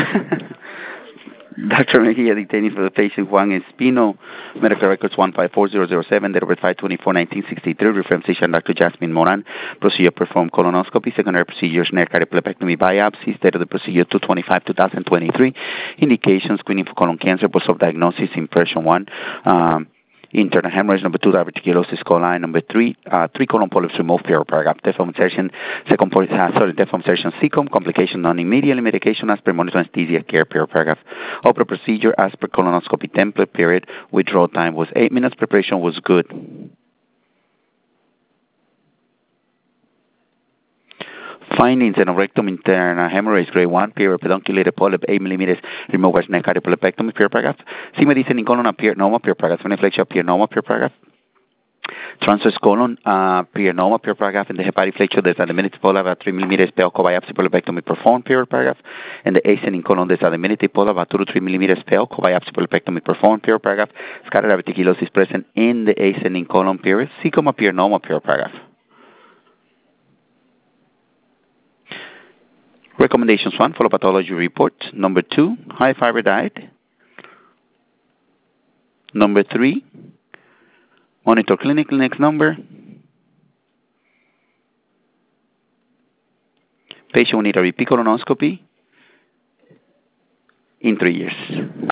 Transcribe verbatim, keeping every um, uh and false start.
Doctor Mejia detaining for the patient Juan Espino, medical records one five four zero zero seven, date of birth five twenty-four nineteen sixty-three, reference physician Doctor Jasmine Moran, procedure performed colonoscopy, secondary procedures near cardiopulmonectomy biopsy, date of the procedure two twenty-five twenty twenty-three, indications screening for colon cancer, post of diagnosis, impression one, um, internal hemorrhage, number two, diverticulosis coli, number three, uh, three colon polyps removed, period paragraph, death of insertion, second, po- uh, sorry, death of insertion, secum, complication non-immediately, medication as per monitor anesthesia care, period paragraph, opera procedure as per colonoscopy template, period, withdrawal time was eight minutes, preparation was good. Findings in a rectum internal hemorrhage grade one, period, pedunculated polyp eight millimeters, removed as neck cardiopulmonectomy, period paragraph. Sí me dicen in colon appear normal, period paragraph. Veneflexia appear normal, period paragraph. Transverse colon, uh, period normal, period paragraph. In the hepatic flexure, there's a diminutive polyp about three millimeters, pale biopsy polypectomy performed, period paragraph. In the ascending colon, there's a diminutive polyp about two to three millimeters, pale biopsy polypectomy performed, period paragraph. Scattered diverticulosis present in the ascending colon, period. Cecum appear normal, period paragraph. Recommendations one, follow pathology report. Number two, high fiber diet. Number three, monitor clinical next number. Patient will need a repeat colonoscopy in three years.